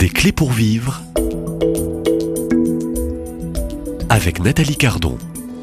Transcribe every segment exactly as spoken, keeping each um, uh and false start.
Des clés pour vivre avec Nathalie Cardon.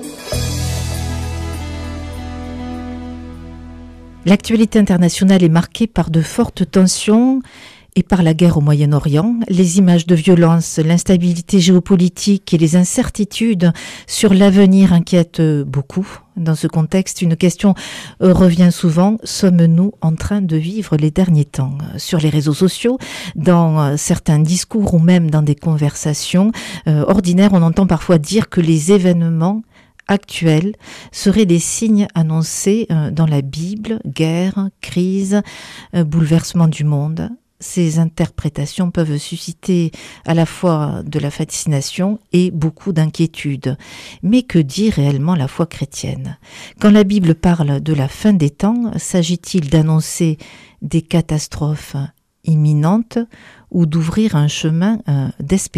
L'actualité internationale est marquée par de fortes tensions et par la guerre au Moyen-Orient. Les images de violence, l'instabilité géopolitique et les incertitudes sur l'avenir inquiètent beaucoup. Dans ce contexte, une question revient souvent. Sommes-nous en train de vivre les derniers temps ? Sur les réseaux sociaux, dans certains discours ou même dans des conversations euh, ordinaires, on entend parfois dire que les événements actuels seraient des signes annoncés euh, dans la Bible, guerre, crise, euh, bouleversement du monde. Ces interprétations peuvent susciter à la fois de la fascination et beaucoup d'inquiétude. Mais que dit réellement la foi chrétienne ? Quand la Bible parle de la fin des temps, s'agit-il d'annoncer des catastrophes imminentes ou d'ouvrir un chemin euh, d'espérance ?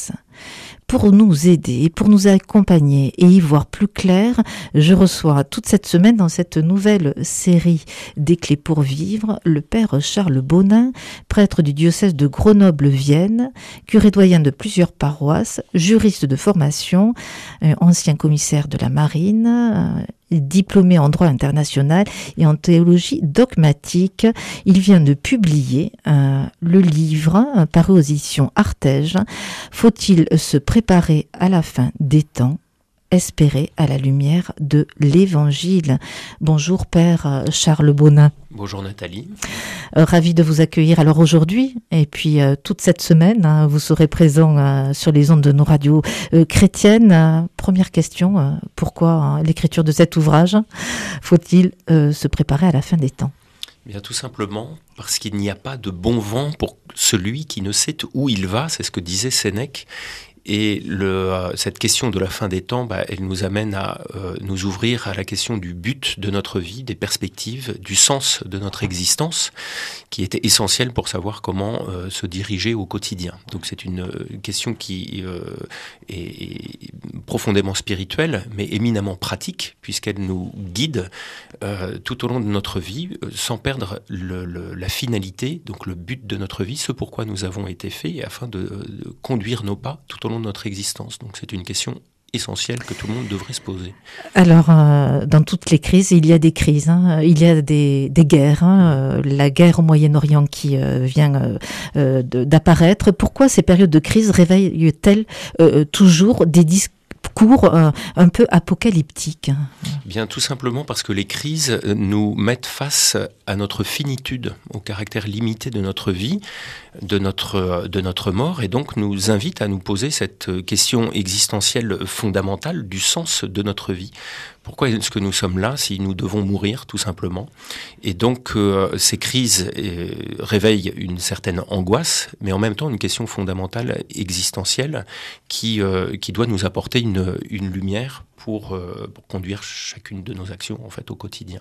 Pour nous aider et pour nous accompagner et y voir plus clair, je reçois toute cette semaine dans cette nouvelle série des clés pour vivre le père Charles Bonin, prêtre du diocèse de Grenoble-Vienne, curé doyen de plusieurs paroisses, juriste de formation, euh, ancien commissaire de la marine, euh, diplômé en droit international et en théologie dogmatique. Il vient de publier euh, le livre euh, paru aux éditions Artege. Faut-il se préparer à la fin des temps, espérer à la lumière de l'Évangile ? Bonjour Père Charles Bonin. Bonjour Nathalie. Euh, ravi de vous accueillir alors aujourd'hui et puis euh, toute cette semaine, hein, vous serez présent euh, sur les ondes de nos radios euh, chrétiennes. Euh, première question, euh, pourquoi hein, l'écriture de cet ouvrage ? Faut-il euh, se préparer à la fin des temps ? Bien, tout simplement parce qu'il n'y a pas de bon vent pour celui qui ne sait où il va, c'est ce que disait Sénèque. Et le, euh, cette question de la fin des temps, bah, elle nous amène à euh, nous ouvrir à la question du but de notre vie, des perspectives, du sens de notre existence, qui était essentielle pour savoir comment euh, se diriger au quotidien. Donc c'est une, une question qui euh, est, est profondément spirituelle, mais éminemment pratique, puisqu'elle nous guide euh, tout au long de notre vie, euh, sans perdre le, le, la finalité, donc le but de notre vie, ce pourquoi nous avons été faits, afin de, de conduire nos pas tout au long de notre existence. Donc c'est une question essentielle que tout le monde devrait se poser. Alors, euh, dans toutes les crises, il y a des crises, hein. Il y a des, des guerres, hein. La guerre au Moyen-Orient qui euh, vient euh, de, d'apparaître. Pourquoi ces périodes de crise réveillent-elles euh, toujours des discours cours euh, un peu apocalyptique? Bien, tout simplement parce que les crises nous mettent face à notre finitude, au caractère limité de notre vie, de notre, de notre mort, et donc nous invitent à nous poser cette question existentielle fondamentale du sens de notre vie. Pourquoi est-ce que nous sommes là si nous devons mourir, tout simplement ? Et donc, euh, ces crises euh, réveillent une certaine angoisse, mais en même temps une question fondamentale, existentielle, qui, euh, qui doit nous apporter une, une lumière pour, euh, pour conduire chacune de nos actions, en fait, au quotidien.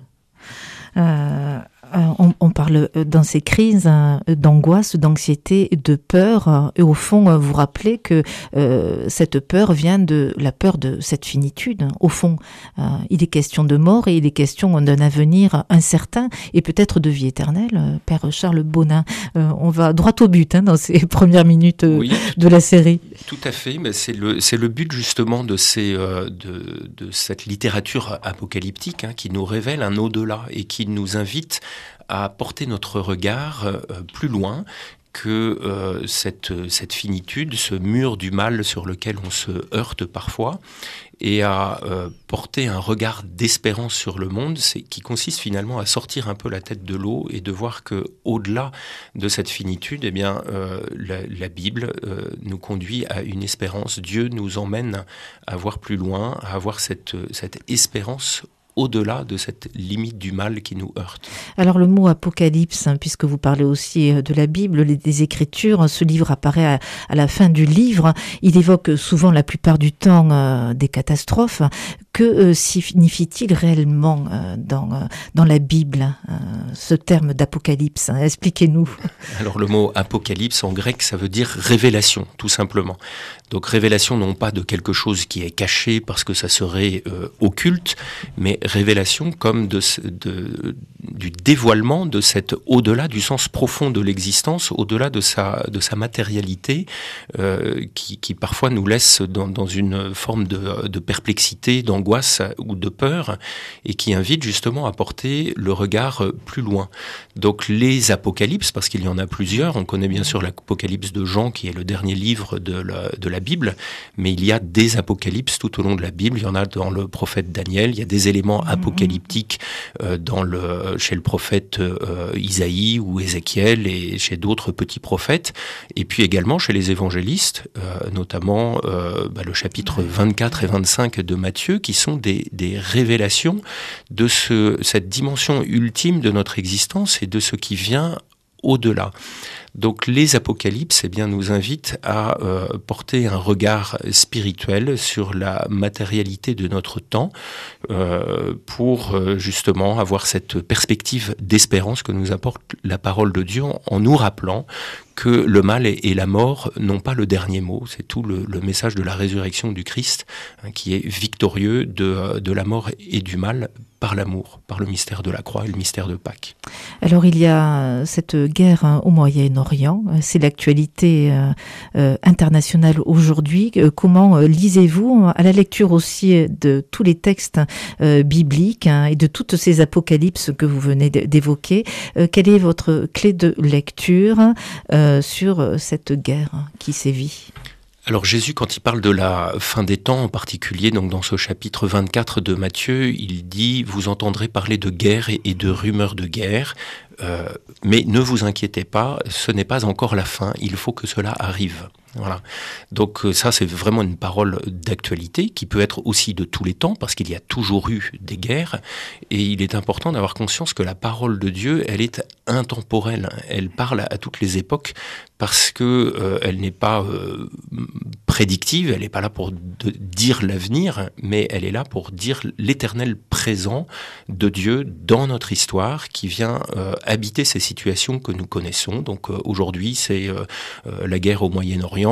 Euh, on, on parle dans ces crises d'angoisse, d'anxiété, de peur. Et au fond, vous rappelez que euh, cette peur vient de la peur de cette finitude. Au fond, euh, il est question de mort et il est question d'un avenir incertain et peut-être de vie éternelle. Père Charles Bonin, euh, on va droit au but hein, dans ces premières minutes oui, de la série. Tout à fait, mais c'est le, c'est le but justement de, ces, euh, de, de cette littérature apocalyptique hein, qui nous révèle un au-delà et qui nous invite à porter notre regard euh, plus loin que euh, cette, cette finitude, ce mur du mal sur lequel on se heurte parfois, et à euh, porter un regard d'espérance sur le monde, c'est, qui consiste finalement à sortir un peu la tête de l'eau et de voir que au-delà de cette finitude, eh bien, euh, la, la Bible euh, nous conduit à une espérance. Dieu nous emmène à voir plus loin, à avoir cette, cette espérance au-delà de cette limite du mal qui nous heurte. Alors le mot apocalypse, hein, puisque vous parlez aussi de la Bible, les, des Écritures, ce livre apparaît à, à la fin du livre, il évoque souvent la plupart du temps euh, des catastrophes. Que euh, signifie-t-il réellement euh, dans, euh, dans la Bible, euh, ce terme d'apocalypse hein? Expliquez-nous. Alors le mot apocalypse en grec, ça veut dire révélation, tout simplement. Donc révélation non pas de quelque chose qui est caché parce que ça serait euh, occulte, mais révélations comme de, de, du dévoilement de cet au-delà, du sens profond de l'existence, au-delà de sa, de sa matérialité, euh, qui, qui parfois nous laisse dans, dans une forme de, de perplexité, d'angoisse ou de peur, et qui invite justement à porter le regard plus loin. Donc les apocalypses, parce qu'il y en a plusieurs, on connaît bien sûr l'apocalypse de Jean, qui est le dernier livre de la, de la Bible, mais il y a des apocalypses tout au long de la Bible. Il y en a dans le prophète Daniel, il y a des éléments apocalyptiques euh, dans le, chez le prophète euh, Isaïe ou Ézéchiel et chez d'autres petits prophètes, et puis également chez les évangélistes, euh, notamment euh, bah, le chapitre vingt-quatre et vingt-cinq de Matthieu, qui sont des, des révélations de ce, cette dimension ultime de notre existence et de ce qui vient au-delà. Donc les apocalypses eh bien, nous invitent à euh, porter un regard spirituel sur la matérialité de notre temps euh, pour euh, justement avoir cette perspective d'espérance que nous apporte la parole de Dieu en, en nous rappelant que le mal et, et la mort n'ont pas le dernier mot. C'est tout le, le message de la résurrection du Christ hein, qui est victorieux de, de la mort et du mal par l'amour, par le mystère de la croix et le mystère de Pâques. Alors il y a cette guerre hein, au Moyen-Orient, c'est l'actualité euh, euh, internationale aujourd'hui. Euh, comment euh, lisez-vous à la lecture aussi de tous les textes euh, bibliques hein, et de toutes ces apocalypses que vous venez d'évoquer, euh, quelle est votre clé de lecture euh, sur cette guerre qui sévit ? Alors Jésus, quand il parle de la fin des temps, en particulier donc dans ce chapitre vingt-quatre de Matthieu, il dit « Vous entendrez parler de guerre et, et de rumeurs de guerre, euh, mais ne vous inquiétez pas, ce n'est pas encore la fin, il faut que cela arrive. » Voilà. Donc ça, c'est vraiment une parole d'actualité qui peut être aussi de tous les temps, parce qu'il y a toujours eu des guerres, et il est important d'avoir conscience que la parole de Dieu, elle est intemporelle, elle parle à toutes les époques, parce que euh, elle n'est pas euh, prédictive, elle n'est pas là pour de, dire l'avenir, mais elle est là pour dire l'éternel présent de Dieu dans notre histoire, qui vient euh, habiter ces situations que nous connaissons. Donc euh, aujourd'hui, c'est euh, euh, la guerre au Moyen-Orient.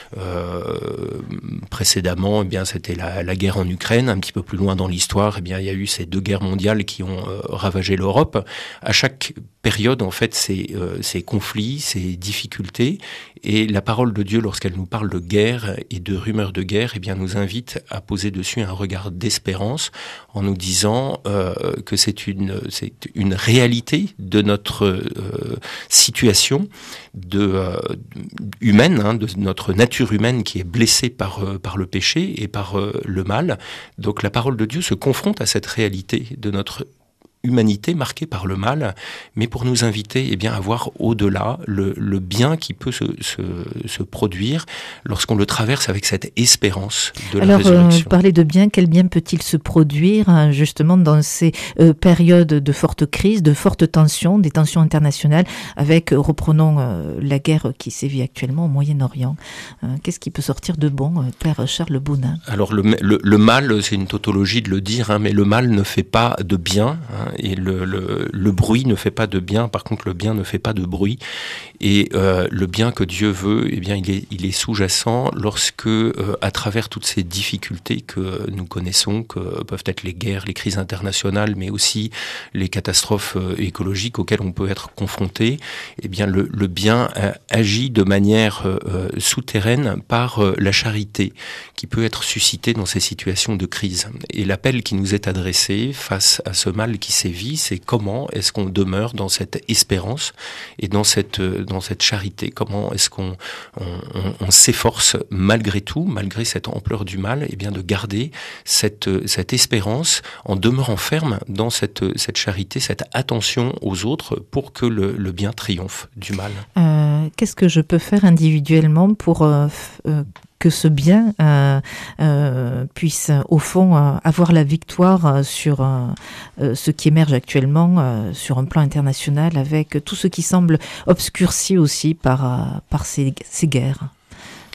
Euh, précédemment, eh bien, c'était la, la guerre en Ukraine. Un petit peu plus loin dans l'histoire, eh bien, il y a eu ces deux guerres mondiales qui ont euh, ravagé l'Europe. À chaque période, en fait, ces, euh, ces conflits, ces difficultés, et la parole de Dieu, lorsqu'elle nous parle de guerre et de rumeurs de guerre, eh bien, nous invite à poser dessus un regard d'espérance en nous disant euh, que c'est une, c'est une réalité de notre euh, situation de, euh, humaine, hein, de notre nature humaine qui est blessée par, euh, par le péché et par euh, le mal. Donc la parole de Dieu se confronte à cette réalité de notre humanité marquée par le mal, mais pour nous inviter eh bien, à voir au-delà le, le bien qui peut se, se, se produire lorsqu'on le traverse avec cette espérance de Alors, la résurrection. Alors, euh, parler de bien, quel bien peut-il se produire hein, justement dans ces euh, périodes de forte crise, de forte tension, des tensions internationales, avec, euh, reprenons euh, la guerre qui sévit actuellement au Moyen-Orient. Euh, qu'est-ce qui peut sortir de bon, euh, Père Charles Baunin ? Alors, le, le, le mal, c'est une tautologie de le dire, hein, mais le mal ne fait pas de bien, hein, et le, le, le bruit ne fait pas de bien, par contre le bien ne fait pas de bruit, et euh, le bien que Dieu veut, eh bien il est, il est sous-jacent lorsque, euh, à travers toutes ces difficultés que nous connaissons, que peuvent être les guerres, les crises internationales, mais aussi les catastrophes euh, écologiques auxquelles on peut être confronté, eh bien le, le bien euh, agit de manière euh, souterraine par euh, la charité qui peut être suscitée dans ces situations de crise. Et l'appel qui nous est adressé face à ce mal qui sévit, c'est comment est-ce qu'on demeure dans cette espérance et dans cette, dans cette charité, comment est-ce qu'on on, on, on s'efforce malgré tout, malgré cette ampleur du mal, eh bien de garder cette, cette espérance en demeurant ferme dans cette, cette charité, cette attention aux autres pour que le, le bien triomphe du mal. Euh, qu'est-ce que je peux faire individuellement pour euh, euh, que ce bien euh, euh, puisse, au fond, euh, avoir la victoire sur euh, euh, ce qui émerge actuellement euh, sur un plan international, avec tout ce qui semble obscurci aussi par, euh, par ces, ces guerres.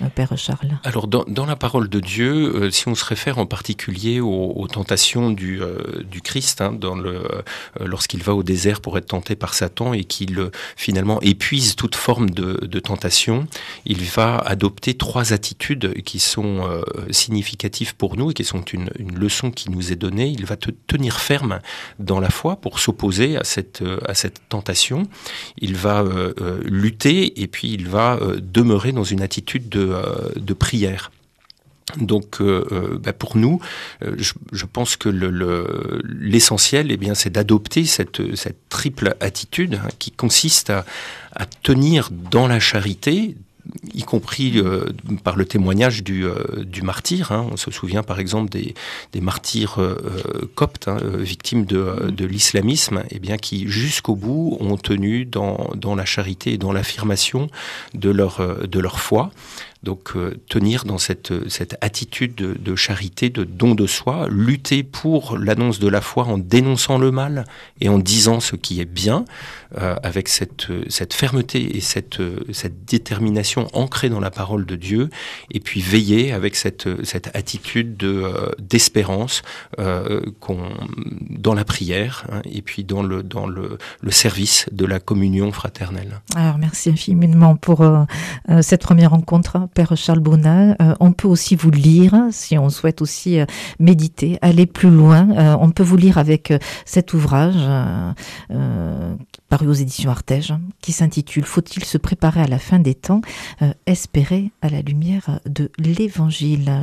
Père Charles? Alors, dans, dans la parole de Dieu, euh, si on se réfère en particulier aux, aux tentations du, euh, du Christ, hein, dans le, euh, lorsqu'il va au désert pour être tenté par Satan et qu'il euh, finalement épuise toute forme de, de tentation, il va adopter trois attitudes qui sont euh, significatives pour nous et qui sont une, une leçon qui nous est donnée. Il va te tenir ferme dans la foi pour s'opposer à cette, euh, à cette tentation. Il va euh, euh, lutter et puis il va euh, demeurer dans une attitude de, euh, de prière. Donc, euh, bah pour nous, euh, je, je pense que le, le, l'essentiel, eh bien, c'est d'adopter cette, cette triple attitude, hein, qui consiste à, à tenir dans la charité, y compris euh, par le témoignage du, euh, du martyr. Hein. On se souvient par exemple des, des martyrs euh, coptes, hein, victimes de, de l'islamisme, eh bien, qui jusqu'au bout ont tenu dans, dans la charité et dans l'affirmation de leur, de leur foi. Donc euh, tenir dans cette, cette attitude de, de charité, de don de soi, lutter pour l'annonce de la foi en dénonçant le mal et en disant ce qui est bien, euh, avec cette, cette fermeté et cette, cette détermination ancrée dans la parole de Dieu, et puis veiller avec cette, cette attitude de, euh, d'espérance euh, qu'on, dans la prière, hein, et puis dans, le, dans le, le service de la communion fraternelle. Alors merci infiniment pour euh, euh, cette première rencontre, Père Charles Bonat. Euh, on peut aussi vous lire, si on souhaite aussi euh, méditer, aller plus loin. Euh, on peut vous lire avec euh, cet ouvrage euh, euh, paru aux éditions Artege, qui s'intitule « Faut-il se préparer à la fin des temps euh, espérer à la lumière de l'Évangile ».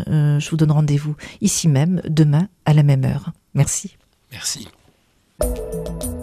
Euh, je vous donne rendez-vous ici même, demain, à la même heure. Merci. Merci.